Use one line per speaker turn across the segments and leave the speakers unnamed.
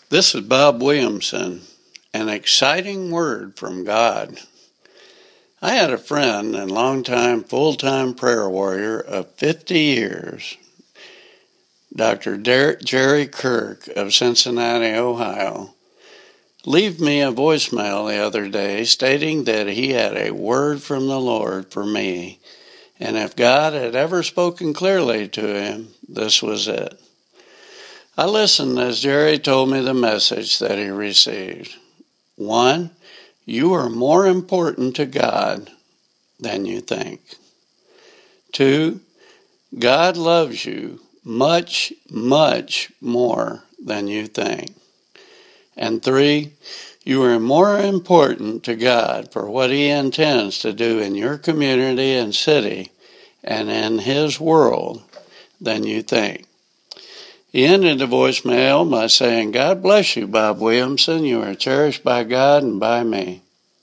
This is Bob Williamson. An exciting word from God. I had a friend and longtime full-time prayer warrior of 50 years, Dr. Jerry Kirk of Cincinnati, Ohio, leave me a voicemail the other day stating that he had a word from the Lord for me, and if God had ever spoken clearly to him, this was it. I listened as Jerry told me the message that he received. 1, you are more important to God than you think. 2, God loves you much, much more than you think. And 3, you are more important to God for what He intends to do in your community and city and in His world than you think. He ended the voicemail by saying, God bless you, Bob Williamson. You are cherished by God and by me.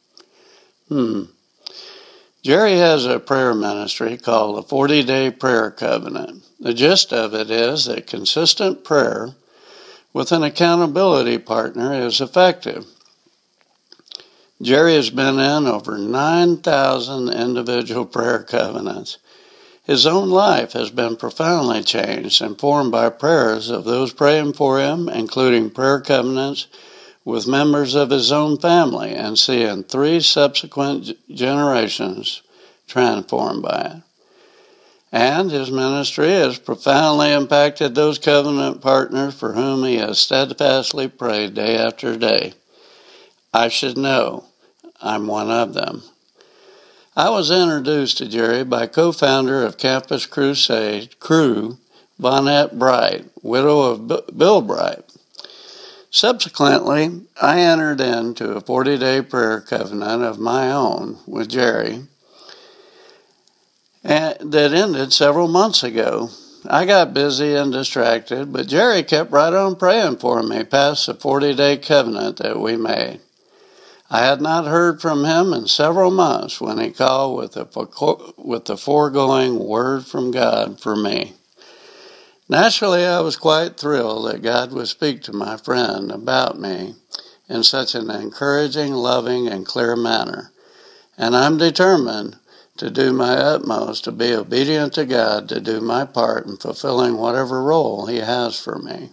Jerry has a prayer ministry called the 40-Day Prayer Covenant. The gist of it is that consistent prayer with an accountability partner is effective. Jerry has been in over 9,000 individual prayer covenants. His own life has been profoundly changed and formed by prayers of those praying for him, including prayer covenants with members of his own family, and seeing 3 subsequent generations transformed by it. And his ministry has profoundly impacted those covenant partners for whom he has steadfastly prayed day after day. I should know I'm one of them. I was introduced to Jerry by co-founder of Campus Crusade Crew, Vonette Bright, widow of Bill Bright. Subsequently, I entered into a 40-day prayer covenant of my own with Jerry that ended several months ago. I got busy and distracted, but Jerry kept right on praying for me past the 40-day covenant that we made. I had not heard from him in several months when he called with the foregoing word from God for me. Naturally, I was quite thrilled that God would speak to my friend about me in such an encouraging, loving, and clear manner. And I'm determined to do my utmost to be obedient to God, to do my part in fulfilling whatever role He has for me.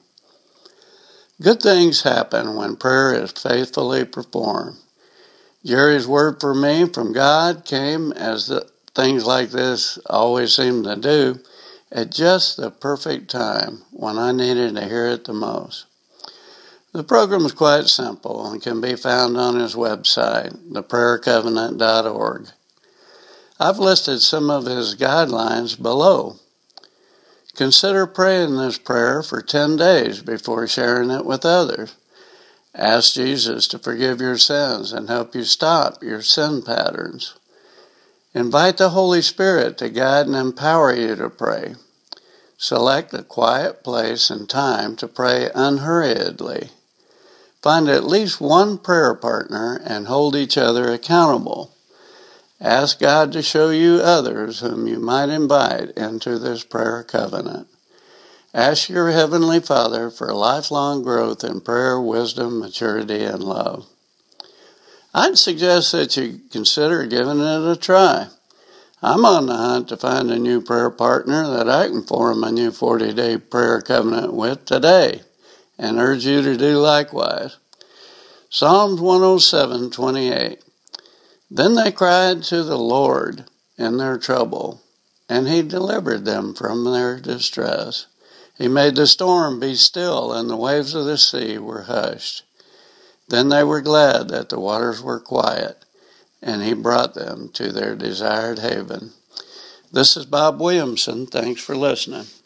Good things happen when prayer is faithfully performed. Jerry's word for me from God came, as things like this always seem to do, at just the perfect time when I needed to hear it the most. The program is quite simple and can be found on his website, theprayercovenant.org. I've listed some of his guidelines below. Consider praying this prayer for 10 days before sharing it with others. Ask Jesus to forgive your sins and help you stop your sin patterns. Invite the Holy Spirit to guide and empower you to pray. Select a quiet place and time to pray unhurriedly. Find at least one prayer partner and hold each other accountable. Ask God to show you others whom you might invite into this prayer covenant. Ask your Heavenly Father for lifelong growth in prayer, wisdom, maturity, and love. I'd suggest that you consider giving it a try. I'm on the hunt to find a new prayer partner that I can form a new 40-day prayer covenant with today, and urge you to do likewise. Psalms 107:28. Then they cried to the Lord in their trouble, and He delivered them from their distress. He made the storm be still, and the waves of the sea were hushed. Then they were glad that the waters were quiet, and He brought them to their desired haven. This is Bob Williamson. Thanks for listening.